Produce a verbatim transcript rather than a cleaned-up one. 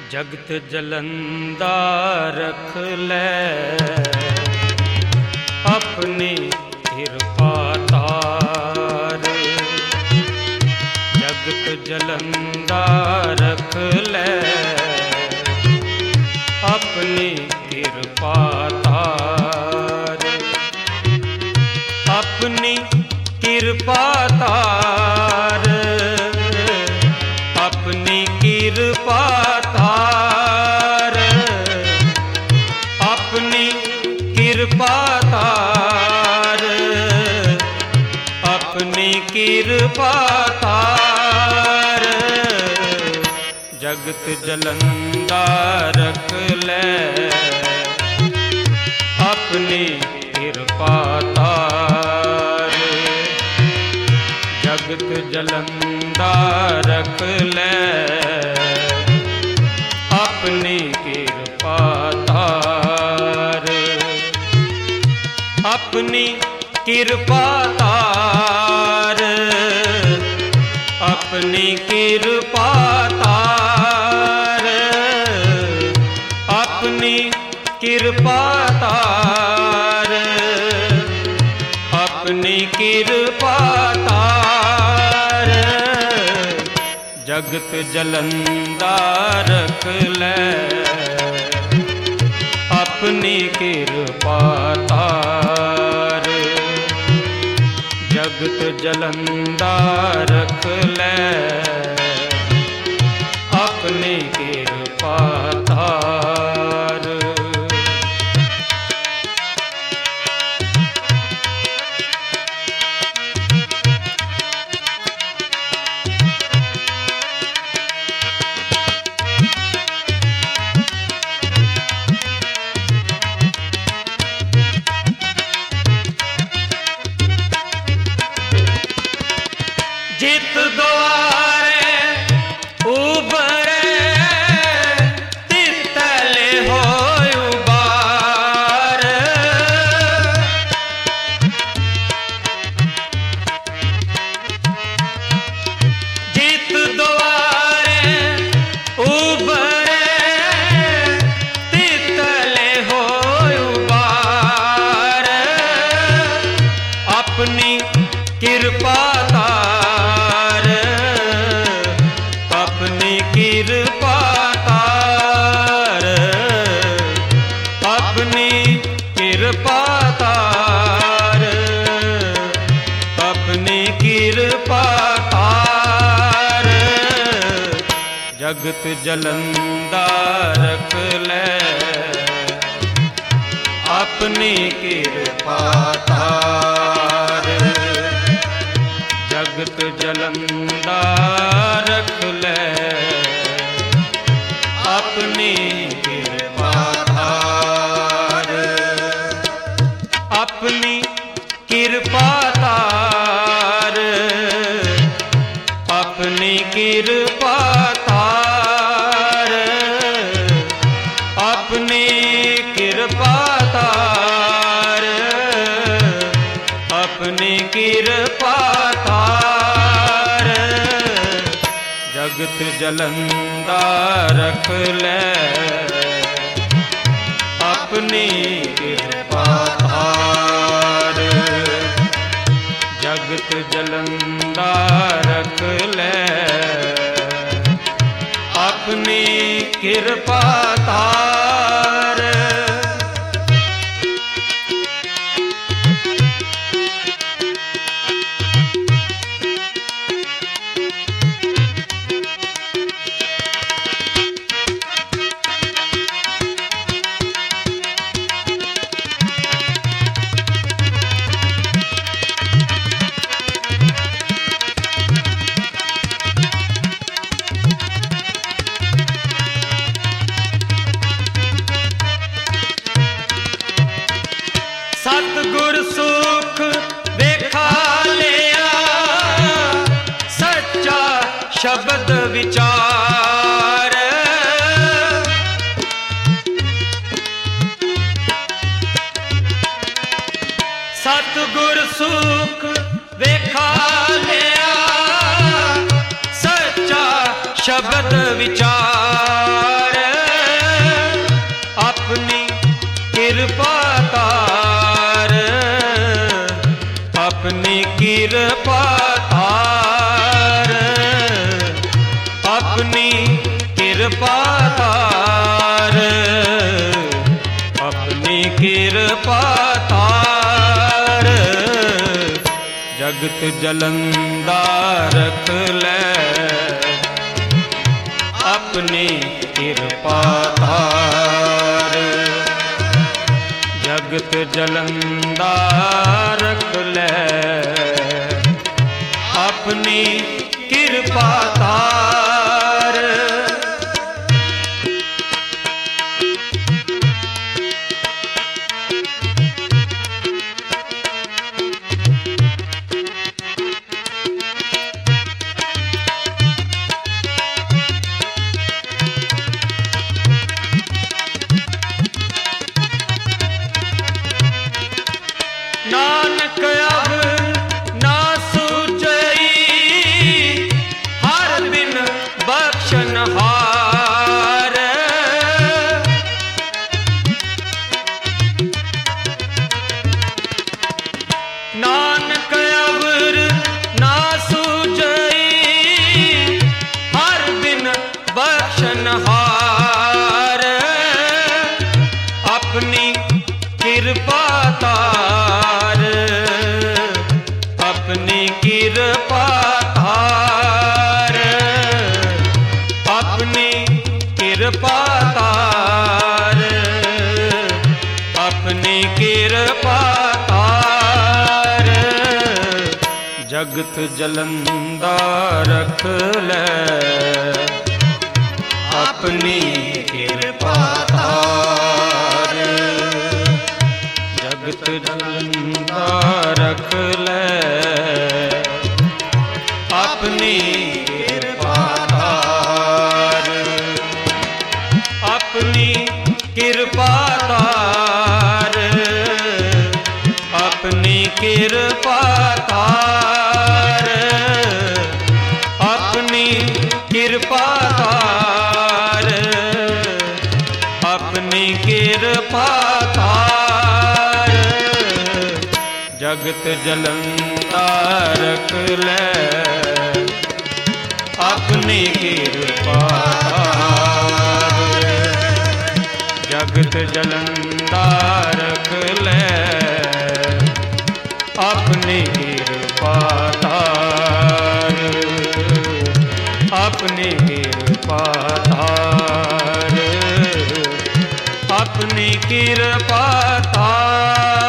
जगत जलंदा रख ले अपनी कृपा तार। जगत जलंदा रख ले अपनी कृपा तार। अपनी कृपा तार अपनी कृपा तार। अपनी कृपा तार अपनी कृपा तार। जगत जलंदा रख ले अपनी कृपा तार। जगत जलंदा रख ले अपनी कृपा तार। अपनी कृपा तार अपनी कृपा तार। अपनी कृपा तार अपनी कृपा तार। जगत जलंदा रख ले अपनी कृपा तार। जगत जलंदा रख ले अपनी कृपा तार। जित द्वारे उबरे तितले हो उबार। जित द्वारे उबरे तितले हो उबार। अपनी कृपा तार अपनी कृपा तार। अपनी कृपा तार अपनी कृपा तार। जगत जलंदा रख ले अपनी कृपा तार। जगत जलंदा रख ले अपनी कृपा तार। अपनी कृपा तार अपनी कृपा तार। अपनी कृपा तार अपनी कृपा तार। जगत जलंदा रख ले अपनी कृपा तार। जगत जलंदा रख ले अपनी कृपा तार। सतगुर सुख देखा लिया सच्चा शब्द विचार। सतगुर सुख देखा लिया सच्चा शब्द विचार। कृपा तार, अपनी कृपा तार, अपनी कृपा तार। जगत जलंदा रख ले अपनी कृपा तार, जगत जलंदा रख ले अपनी कृपा तार। नानक अब ना सूझई हर बिन बख्शनहार, नानक अब ना सूझई हर बिन बख्शनहार। अपनी कृपा तार, अपनी कृपा तार, अपनी कृपा तार, अपनी कृपा तार। जगत जलंदा रख ले अपनी कृपा तार, जगत जलंदा रख ले अपनी कृपा तार, अपनी कृपा तार, अपनी कृपा तार, अपनी कृपा तार, अपनी कृपा तार। जगत जलंदा रख ले अपनी कृपा तार, जगत जलंदा रख ले अपनी कृपा तार, अपनी कृपा तार, अपनी कृपा तार।